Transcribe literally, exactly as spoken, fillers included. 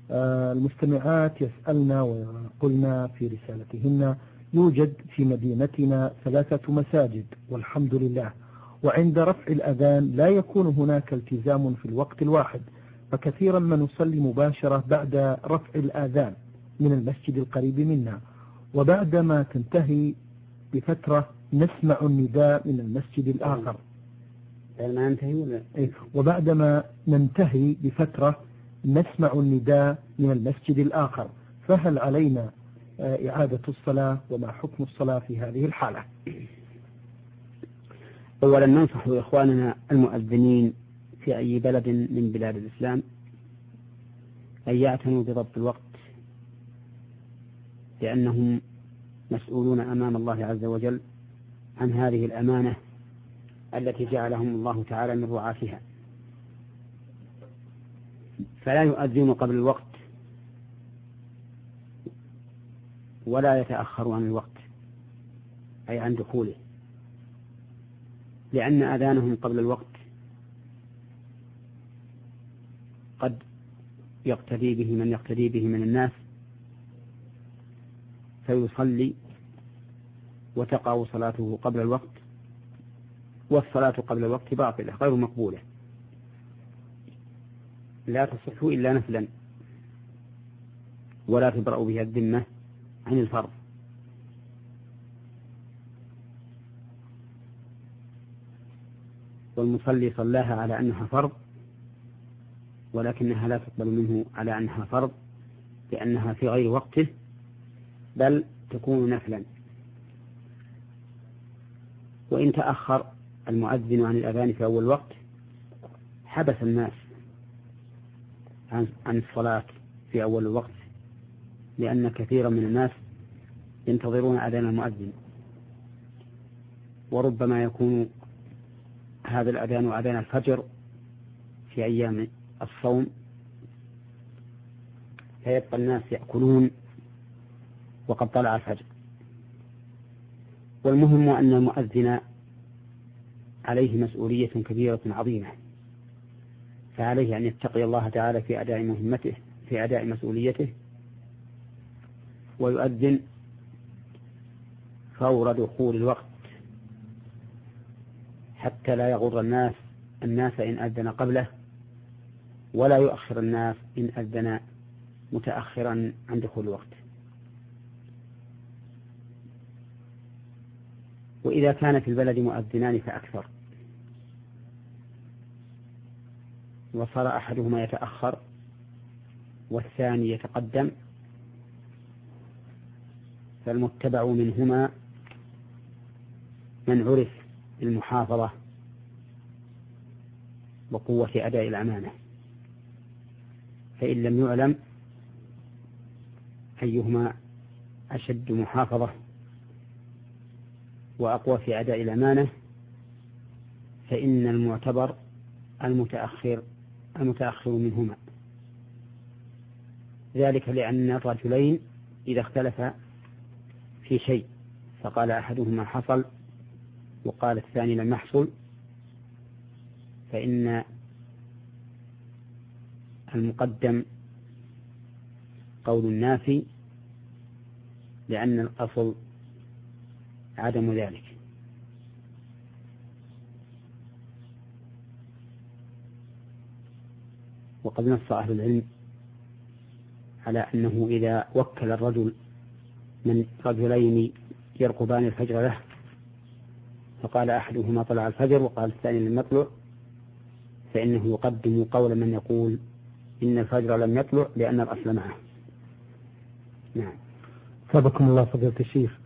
المستمعات يسألنا وقلنا في رسالتهن: يوجد في مدينتنا ثلاثة مساجد والحمد لله، وعند رفع الأذان لا يكون هناك التزام في الوقت الواحد، فكثيرا ما نصلي مباشرة بعد رفع الأذان من المسجد القريب منا، وبعدما تنتهي بفترة نسمع النداء من المسجد الآخر. وبعدما ننتهي بفترة نسمع النداء من المسجد الآخر، فهل علينا إعادة الصلاة وما حكم الصلاة في هذه الحالة؟ أولا ننصح إخواننا المؤذنين في أي بلد من بلاد الإسلام أن يعتنوا بضبط الوقت، لأنهم مسؤولون أمام الله عز وجل عن هذه الأمانة التي جعلهم الله تعالى من رعاتها، فلا يؤذن قبل الوقت ولا يتأخر عن الوقت أي عن دخوله، لأن أذانهم قبل الوقت قد يقتدي به من يقتدي به من الناس فيصلي وتقع صلاته قبل الوقت، والصلاة قبل الوقت باطلة غير مقبولة لا تصح إلا نفلا، ولا تبرأ بها الذمة عن الفرض. والمصلي صلاها على أنها فرض ولكنها لا تقبل منه على أنها فرض، لأنها في غير وقته بل تكون نفلا. وإن تأخر المؤذن عن الأذان في أول وقت حبس الناس عن الصلاة في أول الوقت، لأن كثيرا من الناس ينتظرون أذان المؤذن، وربما يكون هذا الأذان أذان الفجر في أيام الصوم، فيبقى الناس يأكلون وقد طلع الفجر. والمهم أن المؤذن عليه مسؤولية كبيرة عظيمة، فعليه أن يتقي الله تعالى في أداء مهمته في أداء مسؤوليته، ويؤذن فور دخول الوقت حتى لا يغر الناس الناس إن أذن قبله، ولا يؤخر الناس إن أذن متأخرا عن دخول الوقت. وإذا كان في البلد مؤذنان فأكثر وصار أحدهما يتأخر والثاني يتقدم، فالمتبع منهما من عرف المحافظة وقوة أداء الأمانة، فإن لم يعلم أيهما أشد محافظة وأقوى في أداء الأمانة فإن المعتبر المتأخر المتأخر منهما، ذلك لأن الرجلين إذا اختلفا في شيء فقال أحدهما حصل وقال الثاني لم يحصل، فإن المقدم قول النافي، لأن الأصل عدم ذلك. وقد نص أهل العلم على أنه إذا وكل الرجل من رجلين يرقبان الفجر له فقال أحدهما طلع الفجر وقال الثاني لم يطلع، فإنه يقدم قول من يقول إن الفجر لم يطلع لأن الأصل معه. نعم. سبقكم الله فضيلة الشيخ.